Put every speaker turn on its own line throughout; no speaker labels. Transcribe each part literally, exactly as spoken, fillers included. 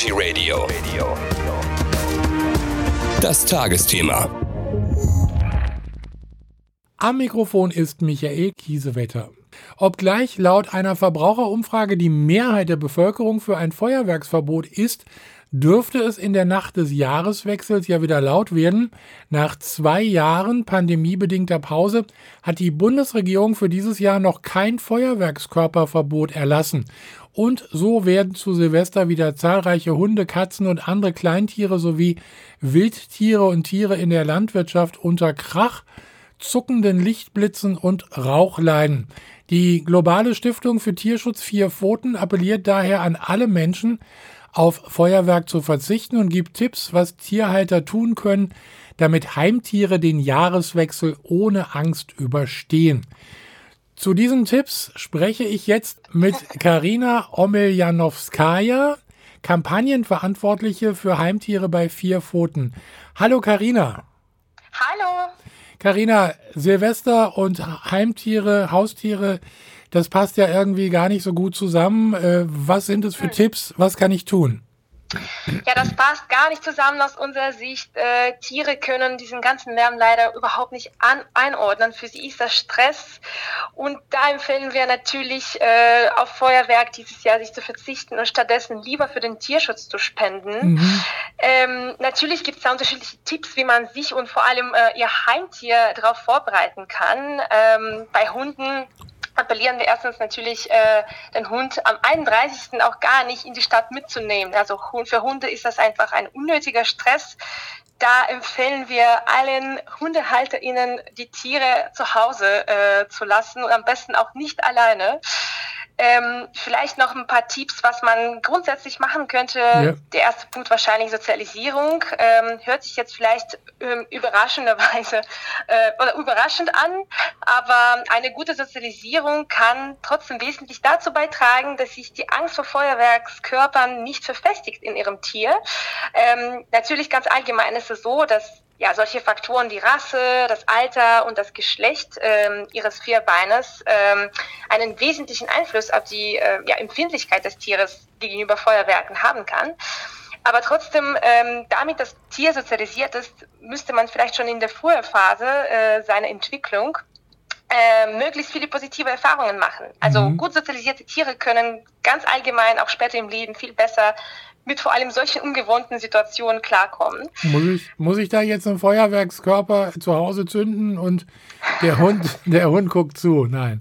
Energy Radio. Das Tagesthema.
Am Mikrofon ist Michael Kiesewetter. Obgleich laut einer Verbraucherumfrage die Mehrheit der Bevölkerung für ein Feuerwerksverbot ist, dürfte es in der Nacht des Jahreswechsels ja wieder laut werden. Nach zwei Jahren pandemiebedingter Pause hat die Bundesregierung für dieses Jahr noch kein Feuerwerkskörperverbot erlassen. Und so werden zu Silvester wieder zahlreiche Hunde, Katzen und andere Kleintiere sowie Wildtiere und Tiere in der Landwirtschaft unter Krach, zuckenden Lichtblitzen und Rauch leiden. Die Globale Stiftung für Tierschutz Vier Pfoten appelliert daher an alle Menschen, auf Feuerwerk zu verzichten und gibt Tipps, was Tierhalter tun können, damit Heimtiere den Jahreswechsel ohne Angst überstehen. Zu diesen Tipps spreche ich jetzt mit Karina Ommeljanowskaja, Kampagnenverantwortliche für Heimtiere bei Vier Pfoten. Hallo Karina.
Hallo.
Karina, Silvester und Heimtiere, Haustiere, das passt ja irgendwie gar nicht so gut zusammen. Äh, was sind es für hm. Tipps? Was kann ich tun?
Ja, das passt gar nicht zusammen aus unserer Sicht. Äh, Tiere können diesen ganzen Lärm leider überhaupt nicht an, einordnen. Für sie ist das Stress. Und da empfehlen wir natürlich, äh, auf Feuerwerk dieses Jahr sich zu verzichten und stattdessen lieber für den Tierschutz zu spenden. Mhm. Ähm, natürlich gibt es da unterschiedliche Tipps, wie man sich und vor allem äh, ihr Heimtier darauf vorbereiten kann. Ähm, bei Hunden appellieren wir erstens natürlich, äh, den Hund am einunddreißigsten auch gar nicht in die Stadt mitzunehmen. Also für Hunde ist das einfach ein unnötiger Stress. Da empfehlen wir allen HundehalterInnen, die Tiere zu Hause äh, zu lassen und am besten auch nicht alleine. Ähm, vielleicht noch ein paar Tipps, was man grundsätzlich machen könnte. Ja. Der erste Punkt wahrscheinlich Sozialisierung. Ähm, hört sich jetzt vielleicht ähm, überraschenderweise äh, oder überraschend an, aber eine gute Sozialisierung kann trotzdem wesentlich dazu beitragen, dass sich die Angst vor Feuerwerkskörpern nicht verfestigt in ihrem Tier. Ähm, natürlich ganz allgemein ist es so, dass ja, solche Faktoren wie Rasse, das Alter und das Geschlecht ähm, ihres Vierbeines ähm, einen wesentlichen Einfluss auf die äh, ja, Empfindlichkeit des Tieres gegenüber Feuerwerken haben kann. Aber trotzdem, ähm, damit das Tier sozialisiert ist, müsste man vielleicht schon in der frühen Phase äh, seiner Entwicklung äh, möglichst viele positive Erfahrungen machen. Also mhm. gut sozialisierte Tiere können ganz allgemein auch später im Leben viel besser mit vor allem solchen ungewohnten Situationen klarkommen.
Muss ich, muss ich da jetzt einen Feuerwerkskörper zu Hause zünden und der Hund, der Hund guckt zu? Nein.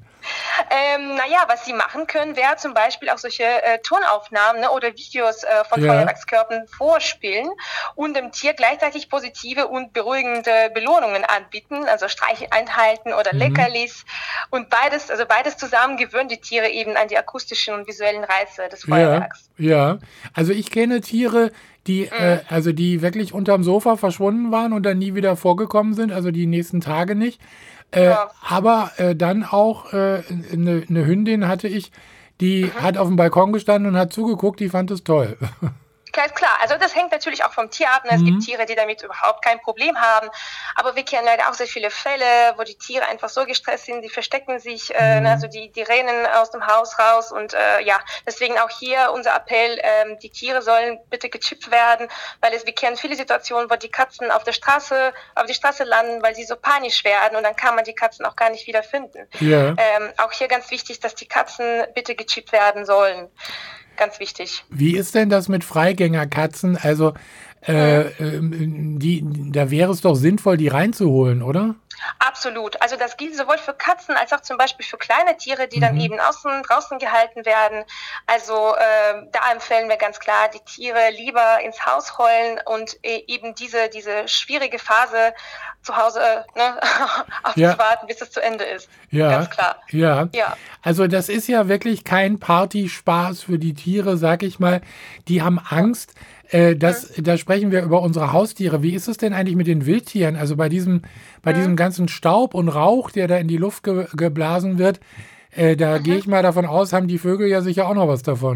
Ähm, naja, was sie machen können, wäre zum Beispiel auch solche äh, Tonaufnahmen ne, oder Videos äh, von ja. Feuerwerkskörpern vorspielen und dem Tier gleichzeitig positive und beruhigende Belohnungen anbieten, also Streicheleinheiten oder mhm. Leckerlis. Und beides, also beides zusammen gewöhnen die Tiere eben an die akustischen und visuellen Reize des Feuerwerks.
Ja, ja. Also ich kenne Tiere, die, mhm. äh, also die wirklich unterm Sofa verschwunden waren und dann nie wieder vorgekommen sind, also die nächsten Tage nicht. Äh, ja. Aber äh, dann auch eine äh, ne, ne Hündin hatte ich, die mhm. hat auf dem Balkon gestanden und hat zugeguckt, die fand es toll.
Klar, klar. Also das hängt natürlich auch vom Tier ab. Es mhm. gibt Tiere, die damit überhaupt kein Problem haben. Aber wir kennen leider auch sehr viele Fälle, wo die Tiere einfach so gestresst sind, die verstecken sich, mhm. äh, also die, die rennen aus dem Haus raus. Und äh, ja, deswegen auch hier unser Appell, ähm, die Tiere sollen bitte gechippt werden, weil es, wir kennen viele Situationen, wo die Katzen auf der Straße, auf die Straße landen, weil sie so panisch werden und dann kann man die Katzen auch gar nicht wieder finden. Ja. Ähm, auch hier ganz wichtig, dass die Katzen bitte gechippt werden sollen. Ganz wichtig.
Wie ist denn das mit Freigängerkatzen? Also, äh, mhm. die, da wäre es doch sinnvoll, die reinzuholen, oder?
Absolut. Also das gilt sowohl für Katzen als auch zum Beispiel für kleine Tiere, die mhm. dann eben außen, draußen gehalten werden. Also äh, da empfehlen wir ganz klar, die Tiere lieber ins Haus holen und äh, eben diese, diese schwierige Phase zu Hause ne, aufzuwarten, ja. bis es zu Ende ist.
Ja,
ganz klar.
Ja. ja, also das ist ja wirklich kein Partyspaß für die Tiere, sag ich mal. Die haben Angst. Äh, das, mhm. Da sprechen wir über unsere Haustiere. Wie ist es denn eigentlich mit den Wildtieren? Also bei diesem, bei mhm. diesem ganzen Staub und Rauch, der da in die Luft ge- geblasen wird, äh, da mhm. gehe ich mal davon aus, haben die Vögel ja sicher auch noch was davon.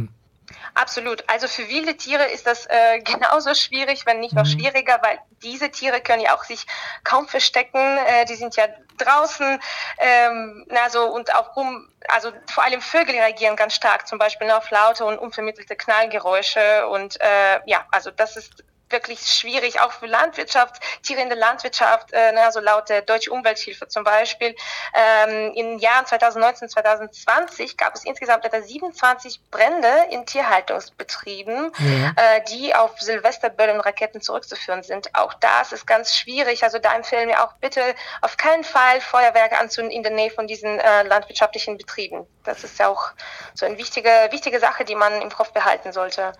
Absolut. Also für wilde Tiere ist das äh, genauso schwierig, wenn nicht noch
Mhm.
schwieriger, weil diese Tiere können ja auch sich kaum verstecken. Äh, die sind ja draußen, ähm, also und auch rum, also vor allem Vögel reagieren ganz stark, zum Beispiel auf laute und unvermittelte Knallgeräusche und äh, ja, also das ist wirklich schwierig, auch für Landwirtschaft, Tiere in der Landwirtschaft, äh, ne, also laut der Deutsche Umwelthilfe zum Beispiel. Ähm, in den Jahren zweitausendneunzehn, zweitausendzwanzig gab es insgesamt etwa siebenundzwanzig Brände in Tierhaltungsbetrieben,
Ja.
äh, die auf Silvesterböller und Raketen zurückzuführen sind. Auch das ist ganz schwierig. Also da empfehlen wir auch bitte auf keinen Fall Feuerwerke anzünden in der Nähe von diesen äh, landwirtschaftlichen Betrieben. Das ist ja auch so eine wichtige, wichtige Sache, die man im Kopf behalten sollte.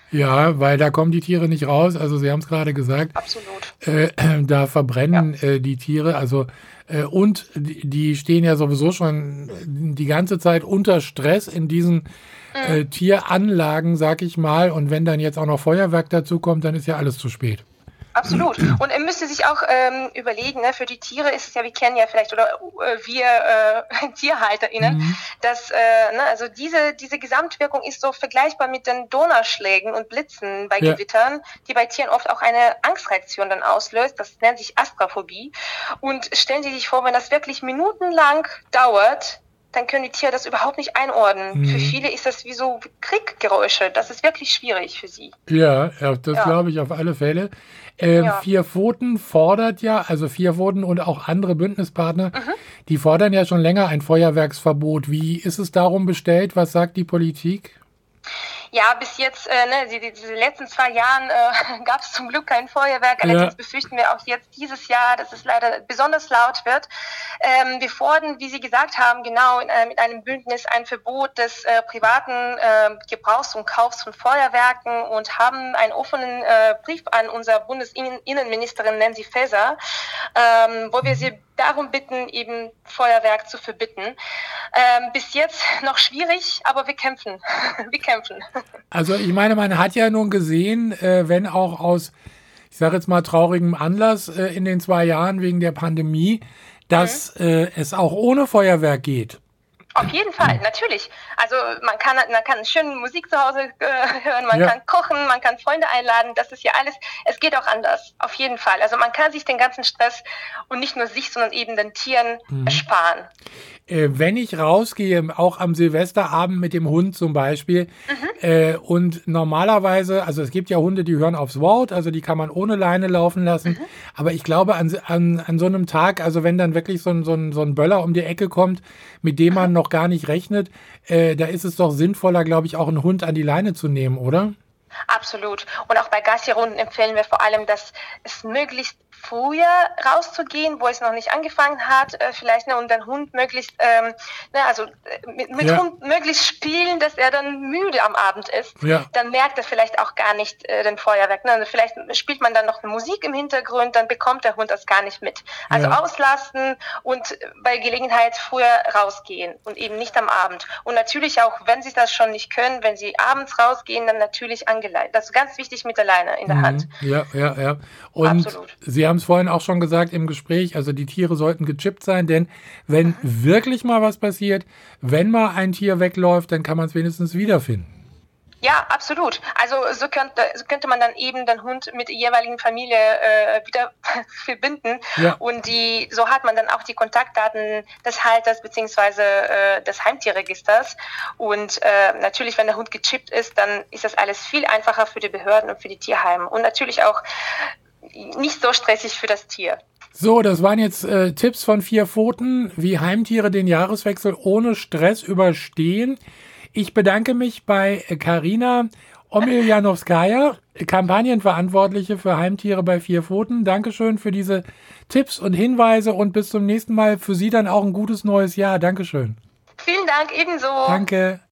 Ja, weil da kommen die Tiere nicht raus. Also Sie haben es gerade gesagt,
Absolut.
äh, da verbrennen äh, die Tiere. Also äh, und die, die stehen ja sowieso schon die ganze Zeit unter Stress in diesen äh, Tieranlagen, sag ich mal. Und wenn dann jetzt auch noch Feuerwerk dazu kommt, dann ist ja alles zu spät.
Absolut. Und er müsste sich auch ähm, überlegen, ne, für die Tiere ist es ja, wir kennen ja vielleicht, oder äh, wir äh, TierhalterInnen,
Mhm.
dass äh, ne, also diese, diese Gesamtwirkung ist so vergleichbar mit den Donnerschlägen und Blitzen bei
Ja.
Gewittern, die bei Tieren oft auch eine Angstreaktion dann auslöst. Das nennt sich Astraphobie. Und stellen Sie sich vor, wenn das wirklich minutenlang dauert, dann können die Tiere das überhaupt nicht einordnen.
Mhm.
Für viele ist das wie so Krieggeräusche. Das ist wirklich schwierig für sie.
Ja, ja, das
Ja.
glaube ich auf alle Fälle. Ähm,
Ja.
Vier Pfoten fordert ja, also Vier Pfoten und auch andere Bündnispartner, die fordern ja schon länger ein Feuerwerksverbot. Wie ist es darum bestellt? Was sagt die Politik?
Ja, bis jetzt, äh, ne, die, die, diese letzten zwei Jahren äh, gab es zum Glück kein Feuerwerk. Allerdings
Ja.
befürchten wir auch jetzt dieses Jahr, dass es leider besonders laut wird. Ähm, wir fordern, wie Sie gesagt haben, genau in, äh, mit einem Bündnis ein Verbot des äh, privaten äh, Gebrauchs und Kaufs von Feuerwerken und haben einen offenen äh, Brief an unser Bundesinnenministerin Nancy Faeser, ähm, wo wir sie darum bitten, eben Feuerwerk zu verbieten. Ähm, bis jetzt noch schwierig, aber wir kämpfen. wir kämpfen.
Also ich meine, man hat ja nun gesehen, äh, wenn auch aus, ich sage jetzt mal, traurigem Anlass äh, in den zwei Jahren wegen der Pandemie, dass äh, es auch ohne Feuerwerk geht.
Auf jeden Fall, natürlich. Also man kann, man kann schön Musik zu Hause äh, hören, man
Ja.
kann kochen, man kann Freunde einladen, das ist ja alles, es geht auch anders, auf jeden Fall. Also man kann sich den ganzen Stress und nicht nur sich, sondern eben den Tieren ersparen.
Äh, wenn ich rausgehe, auch am Silvesterabend mit dem Hund zum Beispiel, äh, und normalerweise, also es gibt ja Hunde, die hören aufs Wort, also die kann man ohne Leine laufen lassen, aber ich glaube an, an, an so einem Tag, also wenn dann wirklich so ein, so, ein, so ein Böller um die Ecke kommt, mit dem man noch gar nicht rechnet, äh, da ist es doch sinnvoller, glaube ich, auch einen Hund an die Leine zu nehmen, oder?
Absolut. Und auch bei Gassi-Runden empfehlen wir vor allem, dass es möglichst früher rauszugehen, wo es noch nicht angefangen hat, äh, vielleicht, ne, und den Hund möglichst, ähm, ne, also äh, mit, mit
Ja.
Hund möglichst spielen, dass er dann müde am Abend ist.
Ja.
Dann merkt er vielleicht auch gar nicht äh, den Feuerwerk. Ne? Also vielleicht spielt man dann noch eine Musik im Hintergrund, dann bekommt der Hund das gar nicht mit. Also
Ja.
auslasten und bei Gelegenheit früher rausgehen und eben nicht am Abend. Und natürlich auch, wenn sie das schon nicht können, wenn sie abends rausgehen, dann natürlich angeleitet. Das ist ganz wichtig mit der Leine in der Hand.
Ja, ja, ja. Und
Absolut.
Sie haben es vorhin auch schon gesagt im Gespräch, also die Tiere sollten gechippt sein, denn wenn wirklich mal was passiert, wenn mal ein Tier wegläuft, dann kann man es wenigstens wiederfinden.
Ja, absolut. Also so könnte, so könnte man dann eben den Hund mit der jeweiligen Familie äh, wieder verbinden.
Ja.
Und die, so hat man dann auch die Kontaktdaten des Halters beziehungsweise äh, des Heimtierregisters. Und äh, natürlich, wenn der Hund gechippt ist, dann ist das alles viel einfacher für die Behörden und für die Tierheime. Und natürlich auch nicht so stressig für das Tier.
So, das waren jetzt äh, Tipps von Vier Pfoten, wie Heimtiere den Jahreswechsel ohne Stress überstehen. Ich bedanke mich bei Karina Omiljanowskaja, Kampagnenverantwortliche für Heimtiere bei Vier Pfoten. Dankeschön für diese Tipps und Hinweise und bis zum nächsten Mal. Für Sie dann auch ein gutes neues Jahr. Dankeschön.
Vielen Dank, ebenso.
Danke.